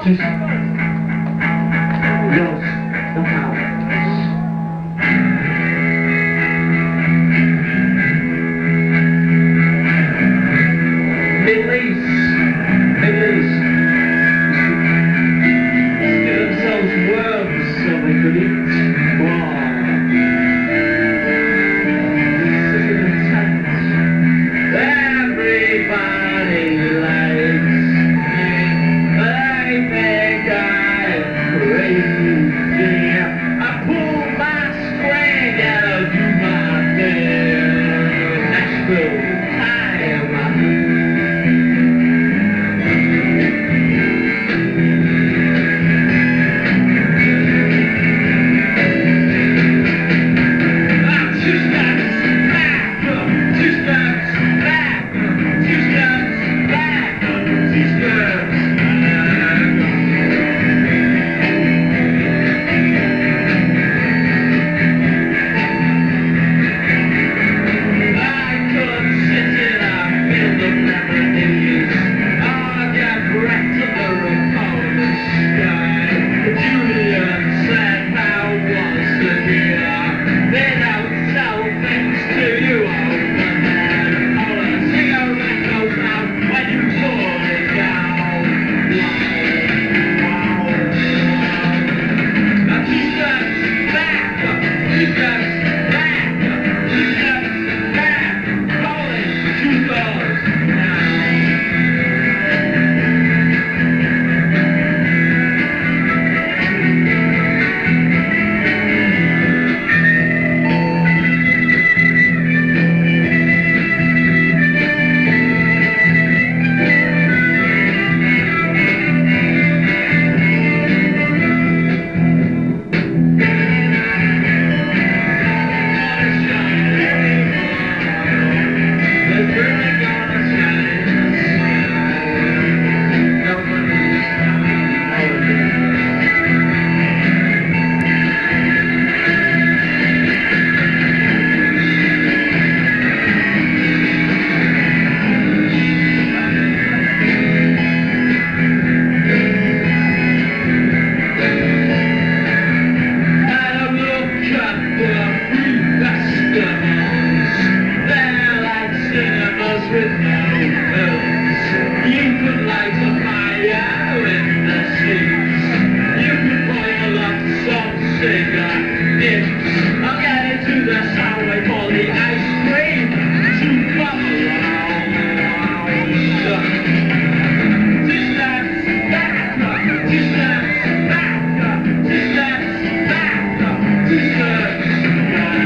Just lost the house. Middle East. Give themselves worms so they could eat. Wow. Sit in a tent. Everybody likes me, but I think I'm crazy. I pull my string and I'll do my thing. Nashville time. With no films, you could light a fire in the seas. You could boil up some cigarettes. I'll get into the subway for the ice cream to come around. Two steps back, two steps back, two steps back, two steps back.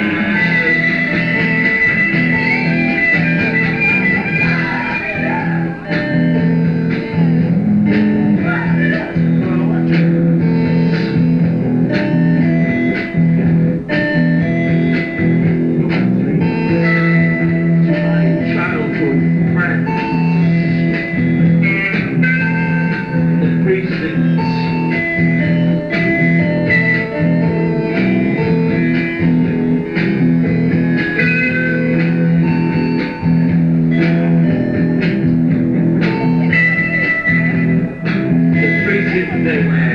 They